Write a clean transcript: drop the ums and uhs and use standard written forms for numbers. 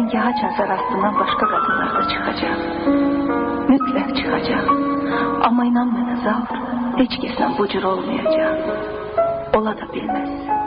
haçansa rastından başka kadınlar da çıkacak. Mütləq çıkacak. Ama inan mənə Zaur, heç kəslə bu cür olmayacak. Ola da bilməz.